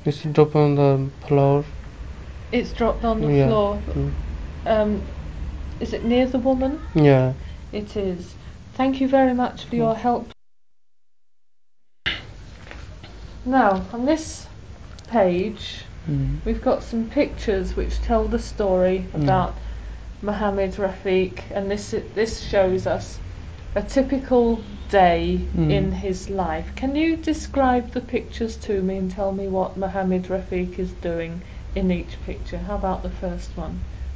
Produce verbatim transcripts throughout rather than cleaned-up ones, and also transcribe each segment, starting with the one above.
It's dropped on the floor. It's dropped on the Yeah. floor. Mm. Um, is it near the woman? Yeah. It is. Thank you very much for your help. Now, on this page, Mm. we've got some pictures which tell the story about Mohammed Rafiq, and this this shows us a typical day Mm. in his life. Can you describe the pictures to me and tell me what Mohammed Rafiq is doing in each picture? How about the first one?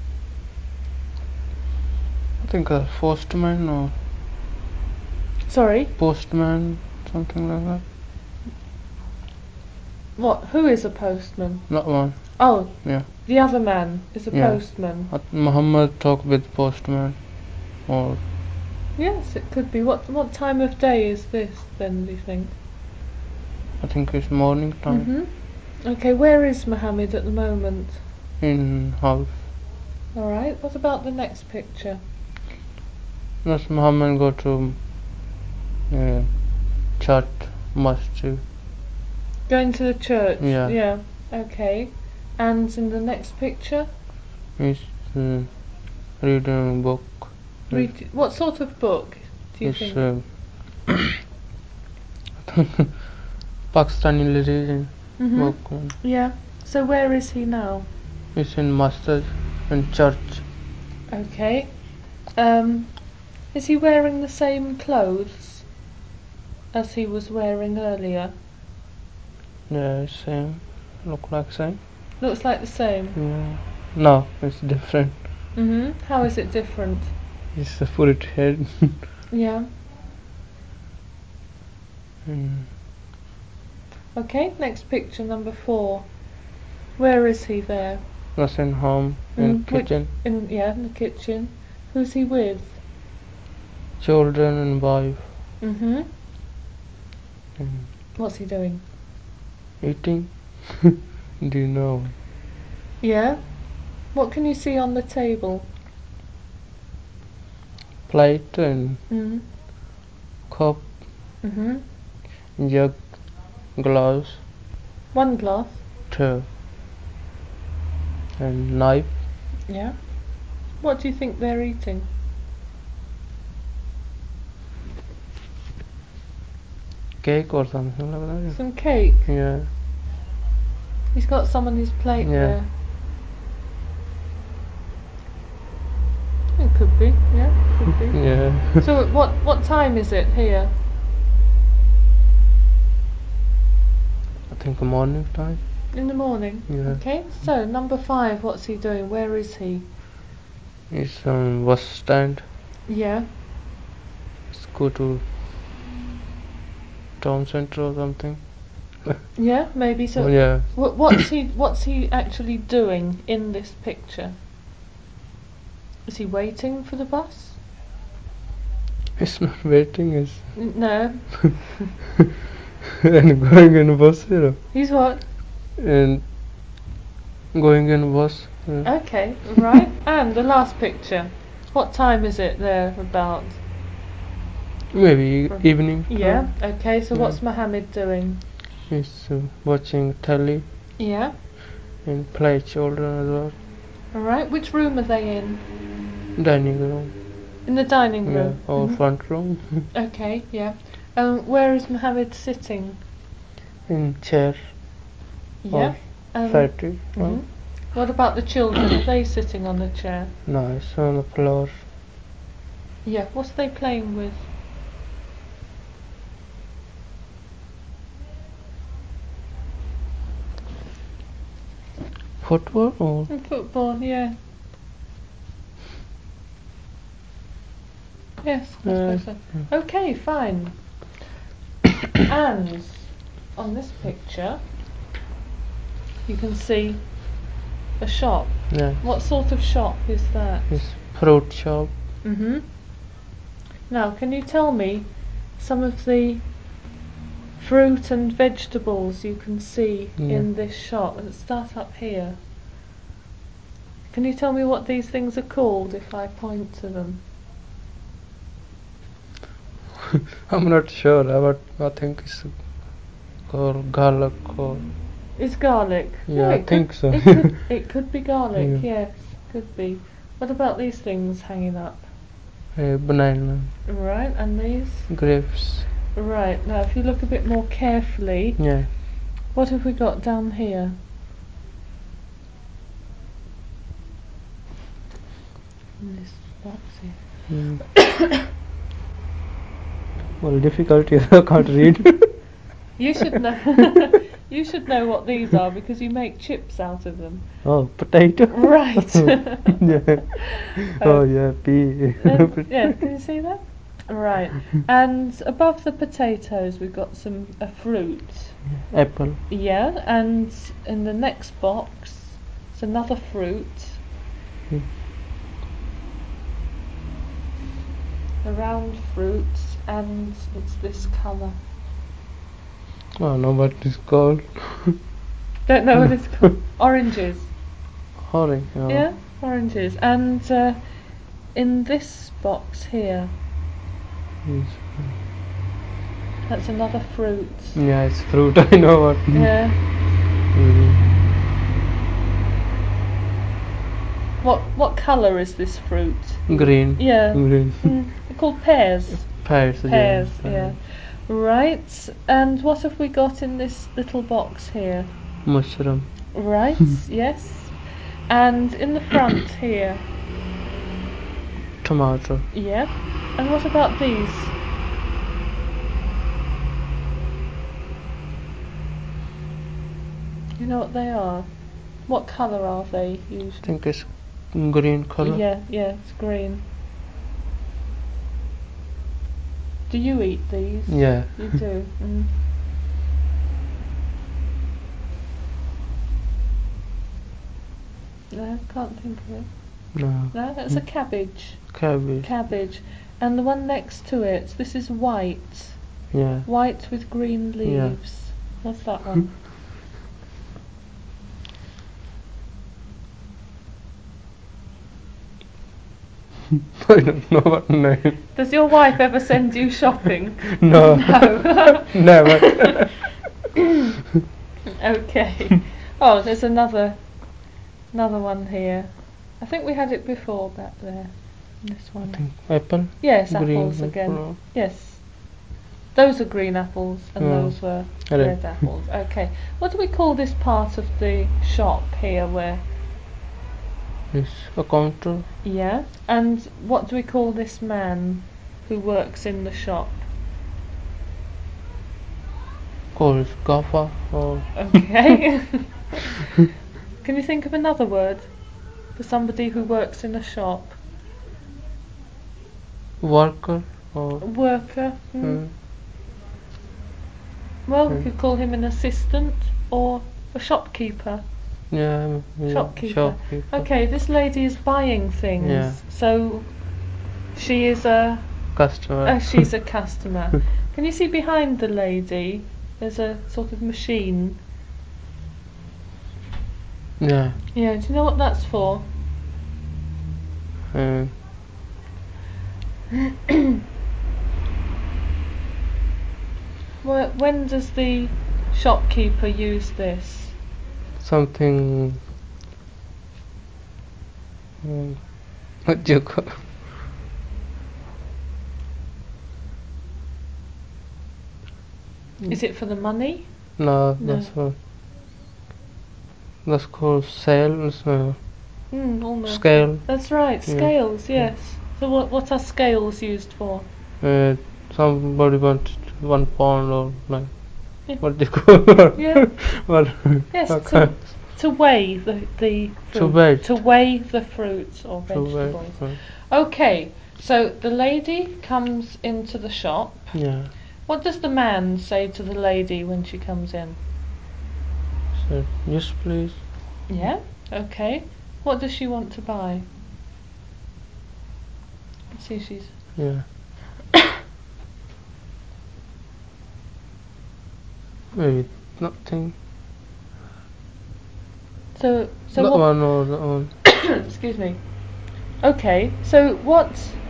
I think a postman or Sorry? postman, something like that. What? Who is a postman? That one. Oh, Yeah. the other man is a Yeah. postman. Uh, Muhammad talk with postman. Or Yes, it could be. What what time of day is this then, do you think? I think it's morning time. Mhm. Okay, where is Mohammed at the moment? In house. All right. What about the next picture? That's Muhammad go to uh, church, masjid. Going to the church. Yeah. Yeah. Okay. And in the next picture, He's uh, reading a book. read what sort of book do you It's think? uh, Pakistani religion Mhm. book. Yeah. So where is he now? It's in masjid, in church. Okay. Um, is he wearing the same clothes as he was wearing earlier? Yeah, same. Look like same. Looks like the same. Yeah. No, it's different. Mhm. How is it different? It's a full head. Yeah. mm. Okay. Next picture, number four. Where is he there? That's in home, in Mm, which- kitchen. in yeah, in the kitchen. Who's he with? Children and wife. Mhm. Mm. What's he doing? Eating. Do you know? Yeah. What can you see on the table? Plate and Mm. cup, Mhm. jug, glass, One glass. two, and knife. Yeah. What do you think they're eating? Cake or something like that. Some cake. Yeah. He's got some on his plate Yeah. there. It could be. Yeah, could be. Yeah. So what what time is it here? I think morning time. In the morning. Yeah. Okay. So number five. What's he doing? Where is he? It's on bus stand. Yeah. Let's go to town center or something. Yeah. Maybe so. Oh, yeah. What, what's he What's he actually doing in this picture? Is he waiting for the bus? It's not waiting. It's N- No. and going in bus, you know. He's what? And going in bus. Yeah. Okay. Right. And the last picture. What time is it there about? Maybe evening time. Yeah. Okay. So Yeah. what's Mohammed doing? He's uh, watching telly Yeah. and play children as well. All right. Which room are they in? Dining room. In the dining Yeah. room. Or Mhm. front room. Okay. Yeah. Um, where is Mohammed sitting? In chair. Yeah. Or Um, thirty. mhm. What about the children? Are they sitting on the chair? No, it's on the floor. Yeah. What are they playing with? Football or In football. Yeah. Yes. I uh, suppose so. Okay. Fine. And on this picture, you can see a shop. yeah. What sort of shop is that? It's fruit shop. Mhm. Now, can you tell me some of the fruit and vegetables you can see Yeah. in this shop? Let's start up here. Can you tell me what these things are called if I point to them? I'm not sure, but I think it's called garlic or It's garlic. Yeah, I it think could, so. It could, it could be garlic. Yeah. Yes, could be. What about these things hanging up? Uh, banana, Right, and these? grapes. Right. Now, if you look a bit more carefully, Yeah. what have we got down here? In this box here. Mm. Well, difficulty. I can't read. You should know. You should know what these are because you make chips out of them. Oh, potato. Right. Yeah. Oh yeah, pea. Um, yeah. Can you see that? Right. And above the potatoes, we've got some a fruit. Apple. Yeah. And in the next box, it's another fruit. Mm. A round fruit, and it's this colour. Oh, no, what it's called? Don't know what it's called. Oranges. Orange. Oh. Yeah, oranges. And uh, in this box here, Yes. that's another fruit. Yeah, it's fruit. I know what. Yeah. Mm. What what colour is this fruit? Green. Yeah. Green. Mm, they're called pears. Pears. Pears, Yeah. yeah. Right. And what have we got in this little box here? Mushroom. Right, yes. And in the front here. Tomato. Yeah. And what about these? Do you know what they are? What colour are they I usually? think it's green color. Yeah, yeah, it's green. Do you eat these? Yeah. You do. Mm. No, can't think of it. No. No, that's a cabbage. Cabbage. Cabbage. And the one next to it, this is white. Yeah. White with green Yeah. leaves. What's that one? I don't know what name. Does your wife ever send you shopping? No. No. Never. Okay. Oh, there's another another one here. I think we had it before back there. This I one. think apple. Yes, Green apples again. apple. Yes. Those are green apples and Oh. those were Red. red apples. Okay. What do we call this part of the shop here where It's a counter. yeah. And what do we call this man who works in the shop? Called gaffer or Okay. Can you think of another word for somebody who works in a shop? worker A or worker. Mm. uh, Well, we uh, could call him an assistant or a shopkeeper. yeah, yeah, Shopkeeper. shopkeeper. Okay, this lady is buying things. Yeah. So she is a Customer. uh, she's a customer. Can you see behind the lady? There's a sort of machine. Yeah. Yeah. Do you know what that's for? Uh, Well, when does the shopkeeper use this? something. Um, what do you call? Is it for the money? No, No. that's what. That's called sales. Uh, Mm, almost. scale. That's right. Yeah. Scales. Yes. So what what are scales used for? Uh, somebody wanted one pound or like. Yeah. What do you call? Yeah. What? Yes. Okay. To to weigh the the fruit. To weigh. To weigh the fruits or To weigh. vegetables. Uh, Okay. So the lady comes into the shop. yeah. What does the man say to the lady when she comes in? So yes, please. Yeah. Okay. What does she want to buy? Let's see, she's Yeah. Maybe nothing. so so That what? one or that one. Excuse me. Okay. So what?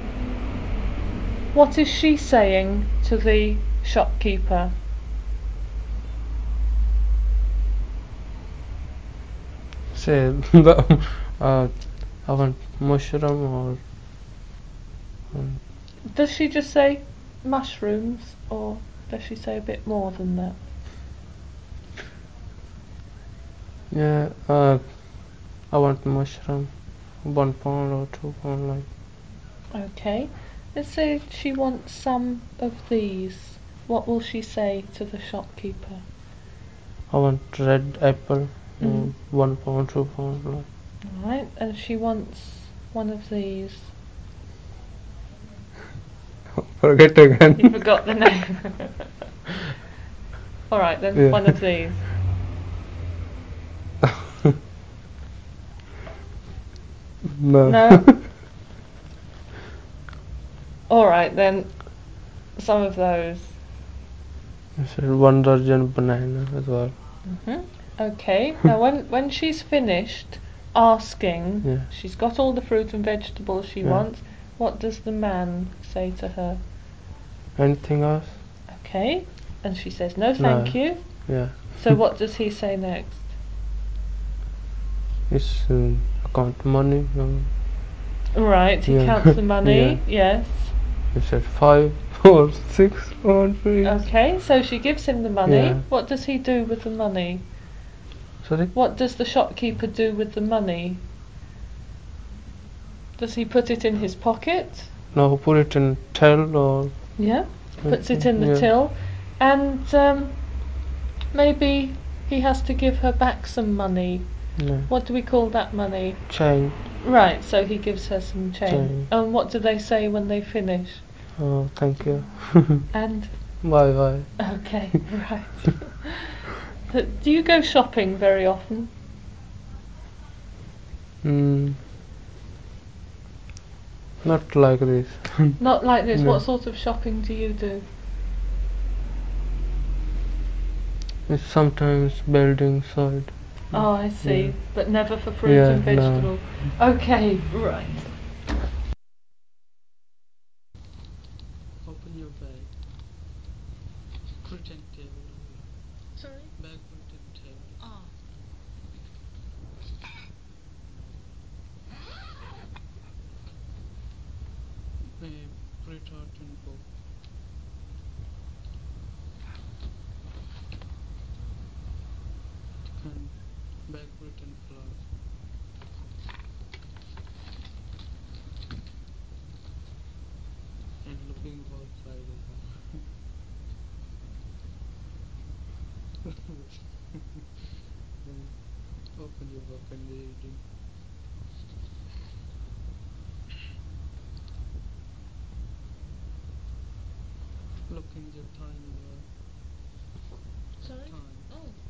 What is she saying to the shopkeeper? say the uh, I want mushroom or um, Does she just say mushrooms, or does she say a bit more than that? yeah. Uh, I want mushroom, one pound or two pound like. Okay. Let's say she wants some of these. What will she say to the shopkeeper? I want red apple, Mm. uh, one pound, two pound like. Alright, and she wants one of these. Forget You again. forgot the name. Alright then, Yeah. one of these. No. No? Alright then, some of those. I said one dozen banana as well. hmm Okay, now when, when she's finished asking, Yeah. she's got all the fruit and vegetables she Yeah. wants, what does the man say to her? Anything else? Okay, and she says no thank No. you. Yeah. So what does he say next? It's um, account money. Um, Right, he yeah. counts the money, Yeah. yes. He said five or six or three. Okay, so she gives him the money. Yeah. What does he do with the money? Sorry? What does the shopkeeper do with the money? Does he put it in his pocket? No, put it in till or Yeah, puts it in the yeah. till. And um, maybe he has to give her back some money. Yeah. What do we call that money? Change. Right, so he gives her some change. Change. And what do they say when they finish? Oh, thank you. And Bye bye. okay, right. But do you go shopping very often? Hmm. Not like this. Not like this. No. What sort of shopping do you do? It's sometimes building side. Oh, I see. Yeah. But never for fruit Yeah, and no. vegetables. Okay, right. Open your bag. Pretend table. Sorry? Bag pretend table. Ah. Uh, print out in book. And bag written class. And looking both sides as well. Then open your book and reading. Looking your time as well. Sorry? Time. Oh.